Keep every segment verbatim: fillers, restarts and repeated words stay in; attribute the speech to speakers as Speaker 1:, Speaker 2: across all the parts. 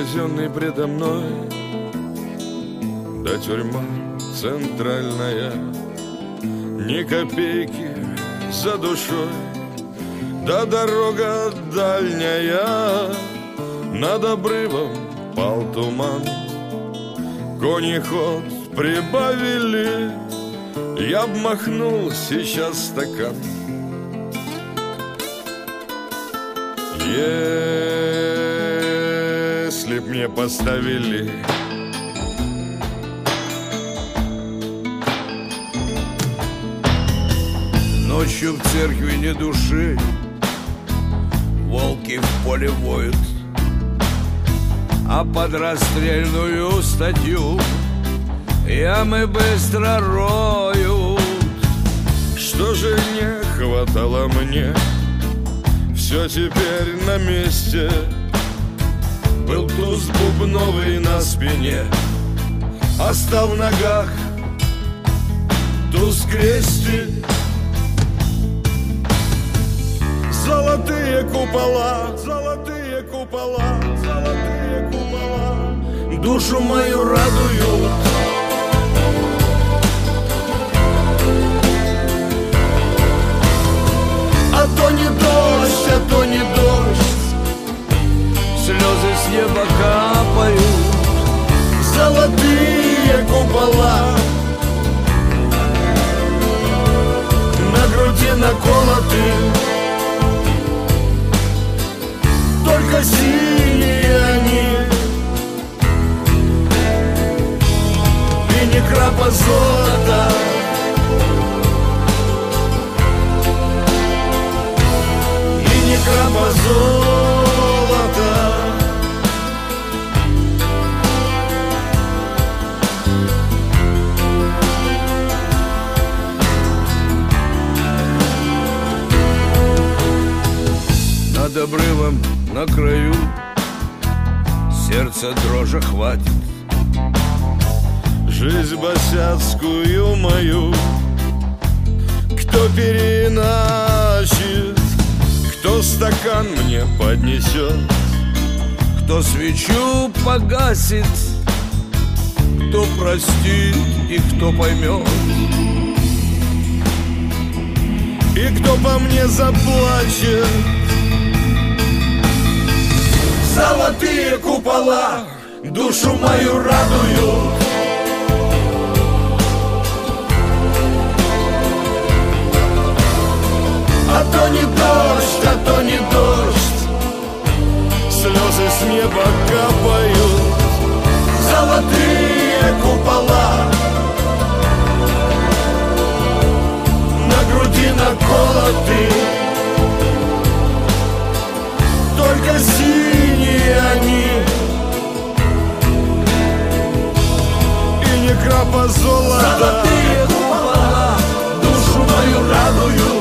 Speaker 1: казенный предо мной, да тюрьма центральная, ни копейки за душой, да дорога дальняя. Над обрывом пал туман, кони ход прибавили, я б махнул сейчас стакан. Если б мне поставили
Speaker 2: ночью в церкви ни души, волки в поле воют, а под расстрельную статью ямы быстро роют.
Speaker 1: Что же не хватало мне? Все теперь на месте. Был туз бубновый на спине, остав в ногах туз крестик. Золотые купола, золотые купола, золотые купола душу мою радуют. А то не дождь, а то не дождь,
Speaker 2: слезы с неба капают.
Speaker 1: Золотые купола на груди наколоты, только синие они, и ни крапа золота. И ни крапа золота.
Speaker 2: Над обрывом на краю сердце дрожи хватит.
Speaker 1: Жизнь босяцкую мою кто переиначит, кто стакан мне поднесет,
Speaker 2: кто свечу погасит, кто простит и кто поймет,
Speaker 1: и кто по мне заплачет. Золотые купола душу мою радуют. А то не дождь, а то не дождь, слезы с неба капают. Золотые купола на груди наколоты, только синие они, и ни крапа золота. Золотые купола душу мою радуют.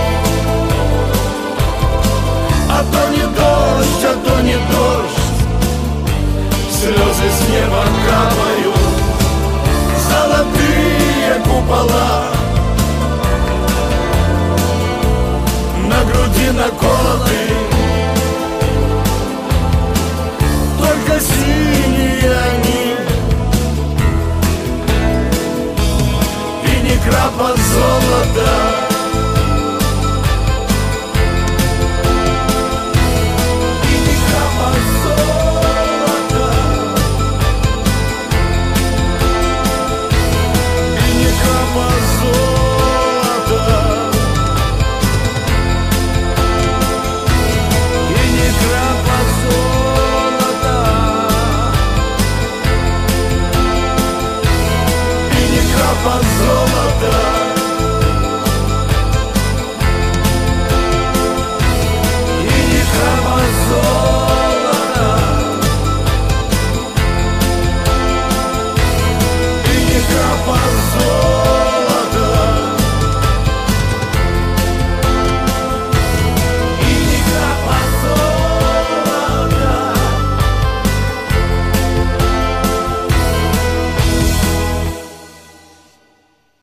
Speaker 1: А то не дождь, а то не дождь, слезы с неба капают. Золотые купола на груди наколоты,